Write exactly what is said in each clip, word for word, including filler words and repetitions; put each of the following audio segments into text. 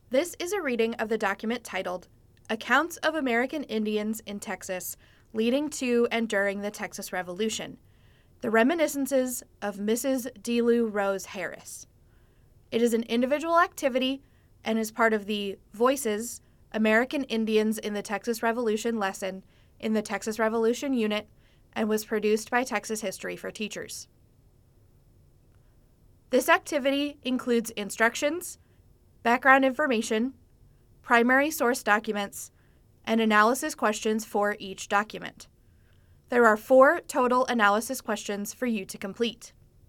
This is a reading of the document titled Accounts of American Indians in Texas Leading to and During the Texas Revolution, The Reminiscences of Missus DeLu Rose Harris. It is an individual activity and is part of the Voices, American Indians in the Texas Revolution lesson in the Texas Revolution unit and was produced by Texas History for Teachers. This activity includes instructions, background information, primary source documents, and analysis questions for each document. There are four total analysis questions for you to complete.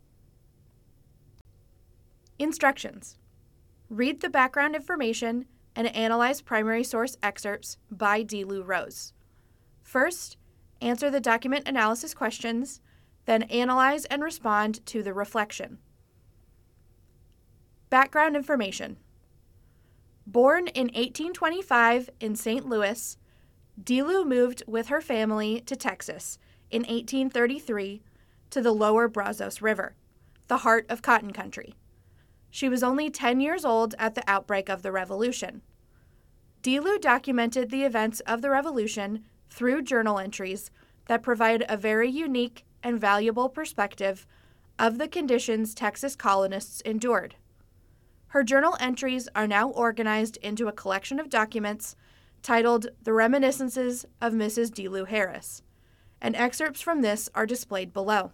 Instructions. Read the background information and analyze primary source excerpts by DeLu Rose. First, answer the document analysis questions, then analyze and respond to the reflection. Background information. Born in eighteen twenty-five in Saint Louis, DeLu moved with her family to Texas in eighteen thirty-three to the lower Brazos River, the heart of cotton country. She was only ten years old at the outbreak of the Revolution. DeLu documented the events of the Revolution through journal entries that provide a very unique and valuable perspective of the conditions Texas colonists endured. Her journal entries are now organized into a collection of documents titled The Reminiscences of Missus DeLu Harris, and excerpts from this are displayed below.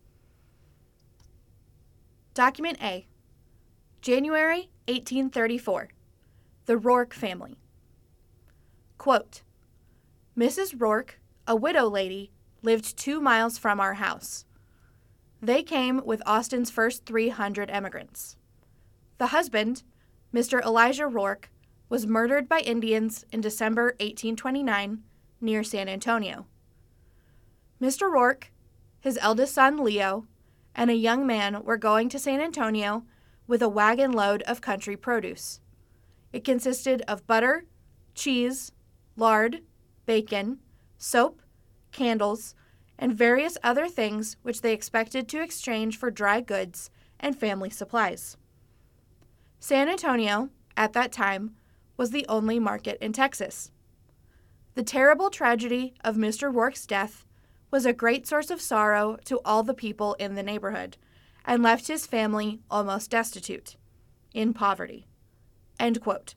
Document A. January eighteen thirty-four. The Rourke Family. Quote, Missus Rourke, a widow lady, lived two miles from our house. They came with Austin's first three hundred emigrants. The husband, Mister Elijah Rourke, was murdered by Indians in December eighteen twenty-nine near San Antonio. Mister Rourke, his eldest son Leo, and a young man were going to San Antonio with a wagon load of country produce. It consisted of butter, cheese, lard, bacon, soap, candles, and various other things which they expected to exchange for dry goods and family supplies. San Antonio, at that time, was the only market in Texas. The terrible tragedy of Mister Rourke's death was a great source of sorrow to all the people in the neighborhood, and left his family almost destitute, in poverty. End quote.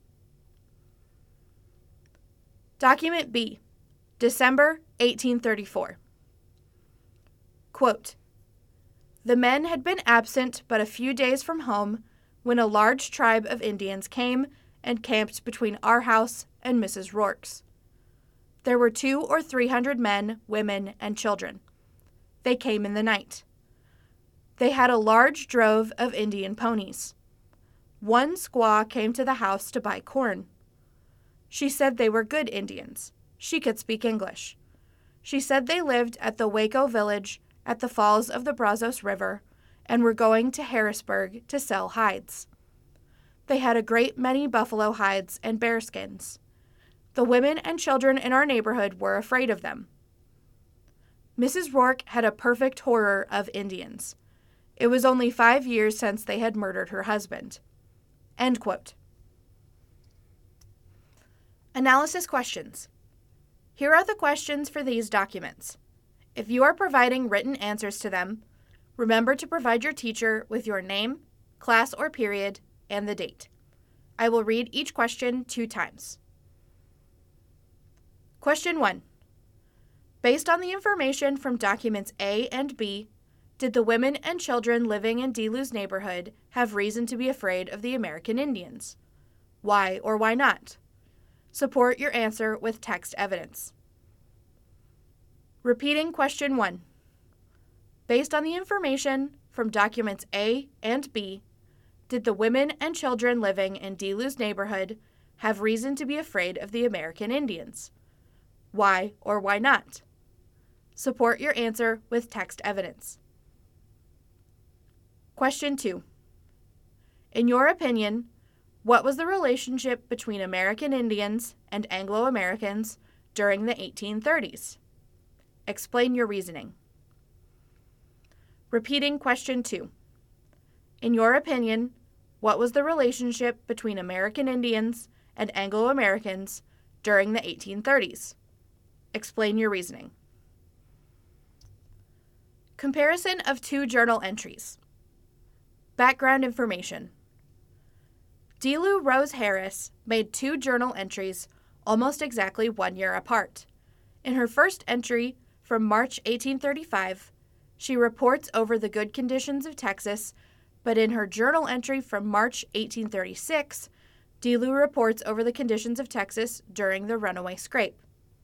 Document B, December eighteen thirty-four. Quote, The men had been absent but a few days from home when a large tribe of Indians came and camped between our house and Missus Rourke's. There were two or three hundred men, women, and children. They came in the night. They had a large drove of Indian ponies. One squaw came to the house to buy corn. She said they were good Indians. She could speak English. She said they lived at the Waco village at the falls of the Brazos River and were going to Harrisburg to sell hides. They had a great many buffalo hides and bearskins. The women and children in our neighborhood were afraid of them. Missus Rourke had a perfect horror of Indians. It was only five years since they had murdered her husband. End quote. Analysis questions. Here are the questions for these documents. If you are providing written answers to them, remember to provide your teacher with your name, class or period, and the date. I will read each question two times. Question one. Based on the information from documents A and B, did the women and children living in DeLu's neighborhood have reason to be afraid of the American Indians? Why or why not? Support your answer with text evidence. Repeating question one. Based on the information from documents A and B, did the women and children living in DeLu's neighborhood have reason to be afraid of the American Indians? Why or why not? Support your answer with text evidence. Question two. In your opinion, what was the relationship between American Indians and Anglo-Americans during the eighteen thirties? Explain your reasoning. Repeating question two. In your opinion, What was the relationship between American Indians and Anglo-Americans during the eighteen thirties? Explain your reasoning. Comparison of two journal entries. Background information. Delu Rose Harris made two journal entries almost exactly one year apart. In her first entry from March eighteen thirty-five, she reports over the good conditions of Texas, but in her journal entry from March eighteen thirty-six, Delu reports over the conditions of Texas during the runaway scrape.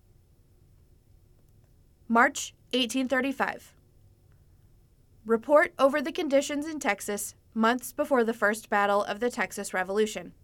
March eighteen thirty-five. Report over the conditions in Texas months before the first battle of the Texas Revolution.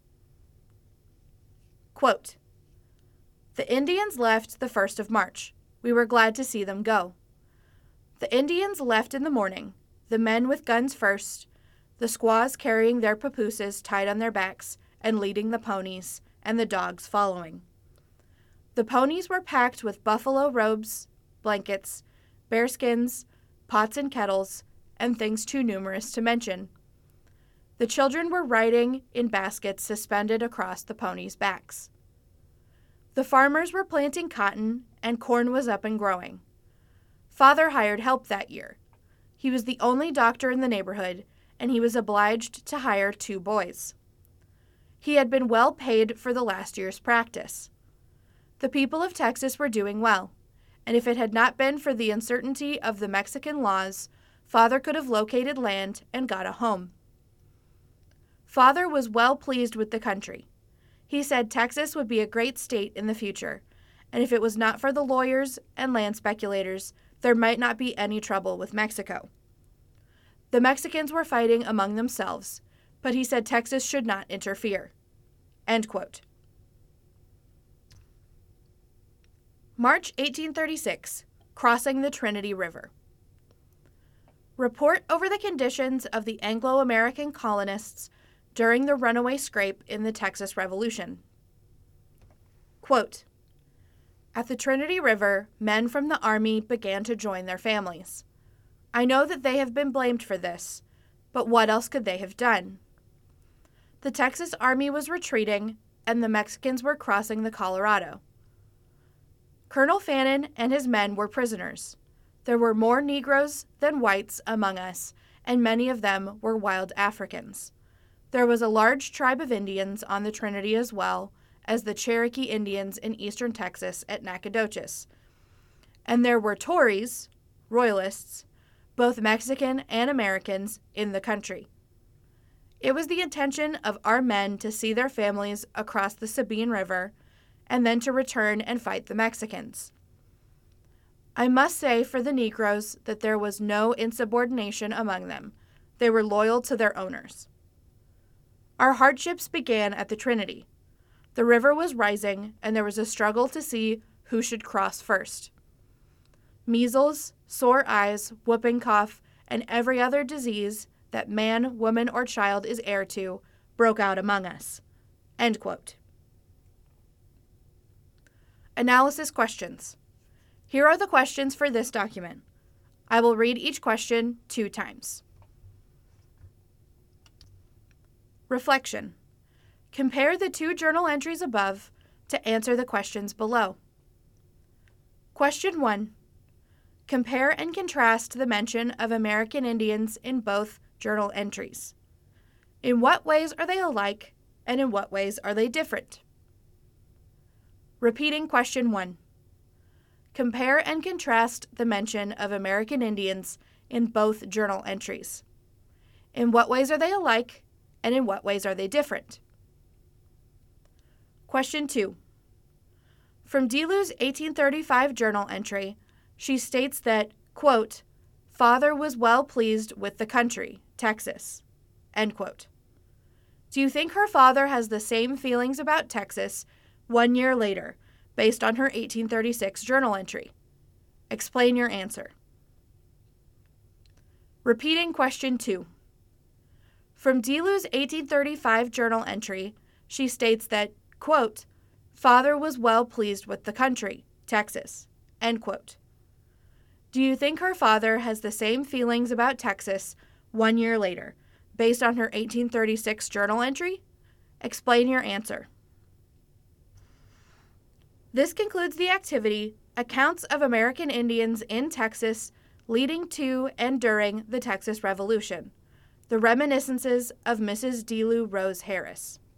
Quote, "The Indians left the first of March. We were glad to see them go. The Indians left in the morning, the men with guns first, the squaws carrying their papooses tied on their backs and leading the ponies, and the dogs following. The ponies were packed with buffalo robes, blankets, bearskins, pots and kettles, and things too numerous to mention. The children were riding in baskets suspended across the ponies' backs. The farmers were planting cotton, and corn was up and growing. Father hired help that year. He was the only doctor in the neighborhood, and he was obliged to hire two boys. He had been well paid for the last year's practice. The people of Texas were doing well, and if it had not been for the uncertainty of the Mexican laws, Father could have located land and got a home. Father was well pleased with the country. He said Texas would be a great state in the future, and if it was not for the lawyers and land speculators, there might not be any trouble with Mexico. The Mexicans were fighting among themselves, but he said Texas should not interfere." End quote. March eighteen thirty-six, crossing the Trinity River. Report over the conditions of the Anglo-American colonists during the runaway scrape in the Texas Revolution. Quote, "At the Trinity River, men from the army began to join their families. I know that they have been blamed for this, but what else could they have done? The Texas Army was retreating, and the Mexicans were crossing the Colorado. Colonel Fannin and his men were prisoners. There were more Negroes than whites among us, and many of them were wild Africans. There was a large tribe of Indians on the Trinity as well as the Cherokee Indians in eastern Texas at Nacogdoches. And there were Tories, Royalists, both Mexican and Americans, in the country. It was the intention of our men to see their families across the Sabine River and then to return and fight the Mexicans. I must say for the Negroes that there was no insubordination among them. They were loyal to their owners. Our hardships began at the Trinity. The river was rising, and there was a struggle to see who should cross first. Measles, sore eyes, whooping cough, and every other disease that man, woman, or child is heir to broke out among us." End quote. Analysis questions. Here are the questions for this document. I will read each question two times. Reflection. Compare the two journal entries above to answer the questions below. Question one. Compare and contrast the mention of American Indians in both journal entries. In what ways are they alike, and in what ways are they different? Repeating question one. Compare and contrast the mention of American Indians in both journal entries. In what ways are they alike, and in what ways are they different? Question two. From Delu's eighteen thirty-five journal entry, she states that, quote, "Father was well pleased with the country, Texas," end quote. Do you think her father has the same feelings about Texas one year later, based on her eighteen thirty-six journal entry? Explain your answer. Repeating question two. From Delu's eighteen thirty-five journal entry, she states that, quote, "Father was well pleased with the country, Texas," end quote. Do you think her father has the same feelings about Texas one year later, based on her eighteen thirty-six journal entry? Explain your answer. This concludes the activity, Accounts of American Indians in Texas leading to and during the Texas Revolution, the reminiscences of Missus DeLu Rose Harris.